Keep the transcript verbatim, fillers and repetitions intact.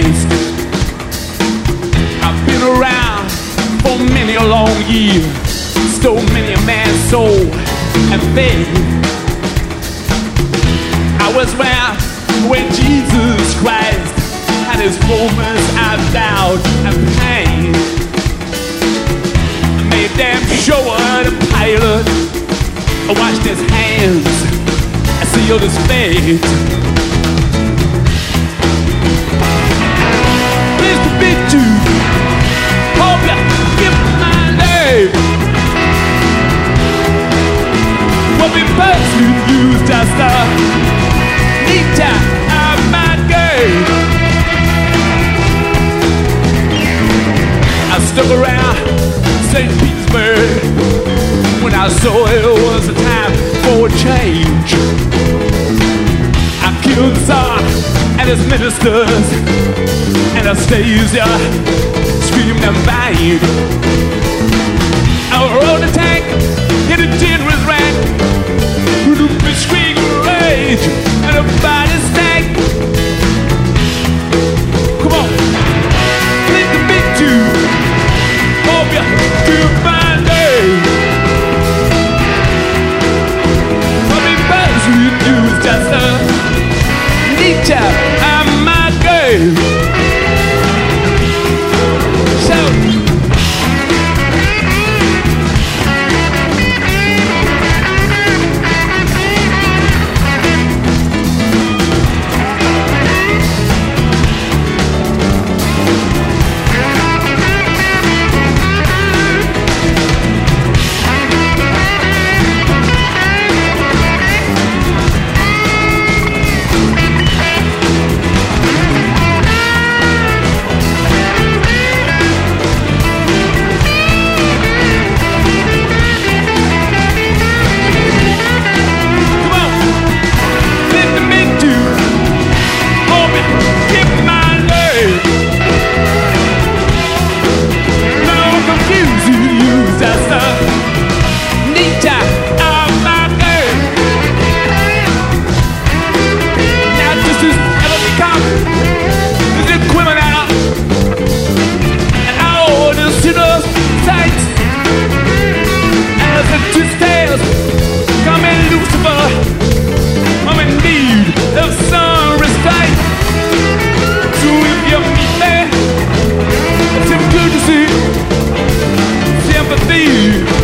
waste. I've been around for many a long year, stole many a man's soul and faith. I was where when Jesus Christ had his moments of doubt and pain. I made damn sure the pilot washed his hands and sealed his fate. Pleased to meet you. Hope you give my name. What we first used just a neat time of my game. I stuck around Saint Petersburg when I saw it was a time for a change. I killed the Tsar and his ministers, Anastasia screamed and banged. I rode a tank in a generous rank with a bitch rage and a body stank. Come on, let the big two. Hope you feel my name. Probably buzz with you is just a neat job. I'm my game. So sympathy.